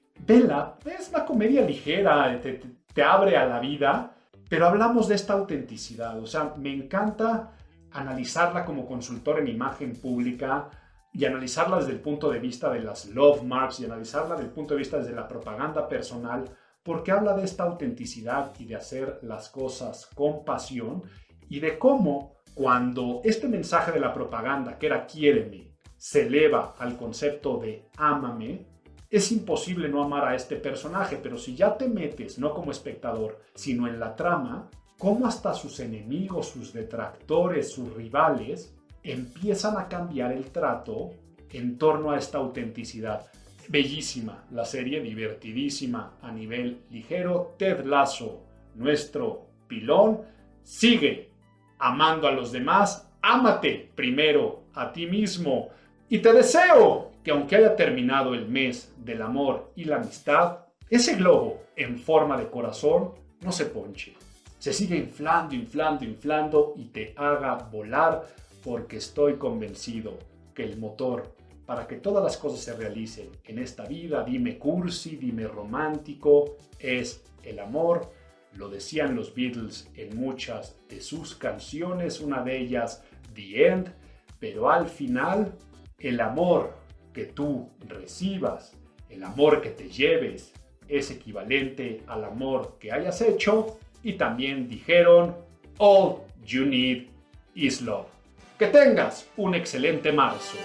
B: Vela, es una comedia ligera, te, te, te abre a la vida, pero hablamos de esta autenticidad. O sea, me encanta analizarla como consultor en imagen pública y analizarla desde el punto de vista de las love marks y analizarla desde el punto de vista desde la propaganda personal, porque habla de esta autenticidad y de hacer las cosas con pasión, y de cómo cuando este mensaje de la propaganda, que era quiéreme, se eleva al concepto de ámame, es imposible no amar a este personaje, pero si ya te metes no como espectador, sino en la trama, cómo hasta sus enemigos, sus detractores, sus rivales, empiezan a cambiar el trato en torno a esta autenticidad. Bellísima la serie, divertidísima a nivel ligero. Ted Lasso, nuestro pilón. Sigue amando a los demás, ámate primero a ti mismo. Y te deseo que aunque haya terminado el mes del amor y la amistad, ese globo en forma de corazón no se ponche. Se sigue inflando, inflando, inflando y te haga volar, porque estoy convencido que el motor para que todas las cosas se realicen en esta vida, dime cursi, dime romántico, es el amor. Lo decían los Beatles en muchas de sus canciones, una de ellas, The End, pero al final, el amor que tú recibas, el amor que te lleves, es equivalente al amor que hayas hecho, y también dijeron, all you need is love. Que tengas un excelente marzo.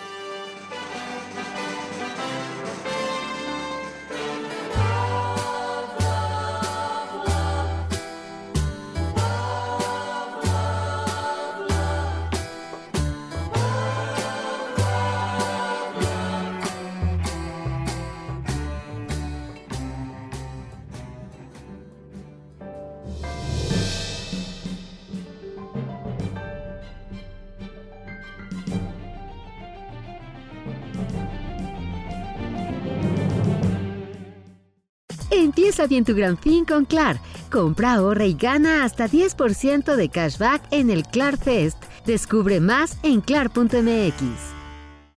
G: Empieza bien tu gran fin con Clar. Compra, ahorra y gana hasta diez por ciento de cashback en el Clar Fest. Descubre más en clar punto m x.